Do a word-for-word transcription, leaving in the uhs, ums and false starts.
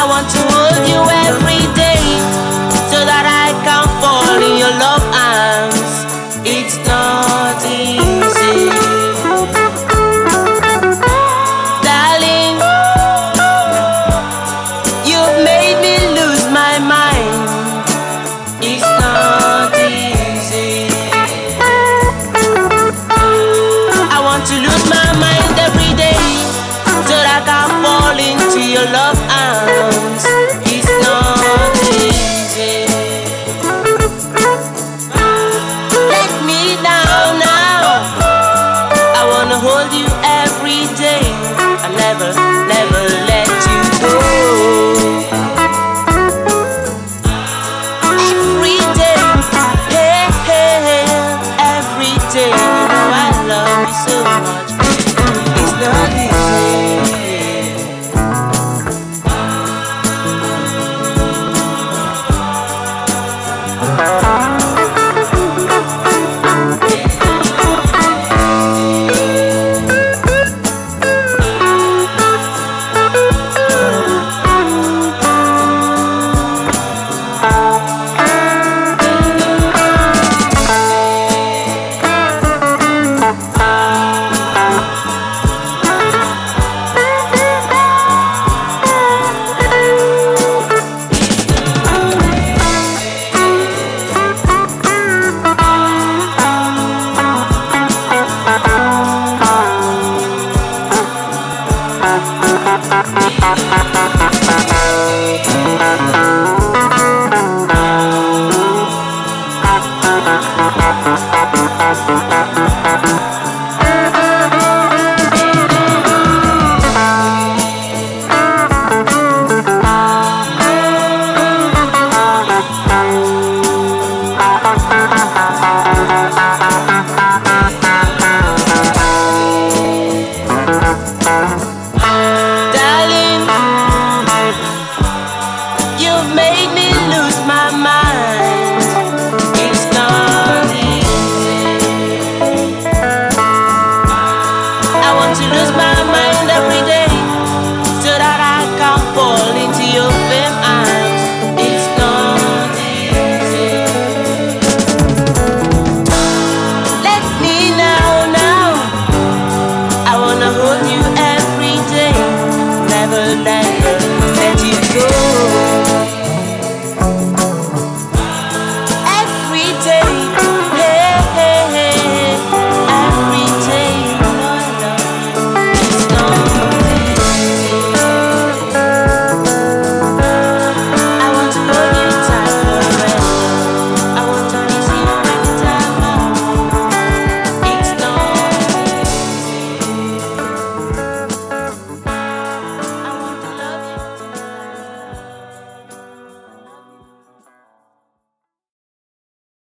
I want to hold you every day so that I can fall in your love arms. It's not easy, darling. You've made me lose my mind. It's not easy. I want to lose my mind every day so that I can fall into your love